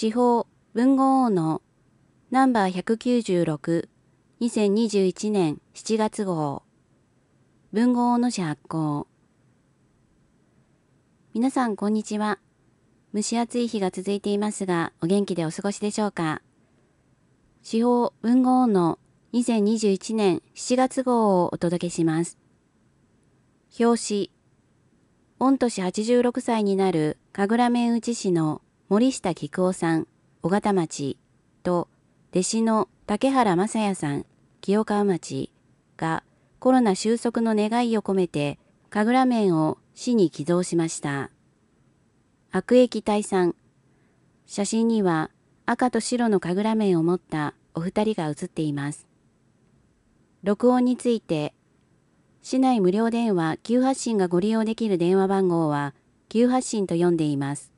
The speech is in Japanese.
司法文豪王のナンバー196、2021年7月号。文豪王の紙発行。皆さんこんにちは。蒸し暑い日が続いていますが、お元気でお過ごしでしょうか。司法文豪王の2021年7月号をお届けします。表紙。御年86歳になる神楽面打市の森下菊夫さん、尾形町と弟子の竹原正也さん、清川町がコロナ収束の願いを込めて神楽面を市に寄贈しました。悪役退散。写真には赤と白の神楽面を持ったお二人が写っています。録音について、市内無料電話急発信がご利用できる電話番号は急発信と読んでいます。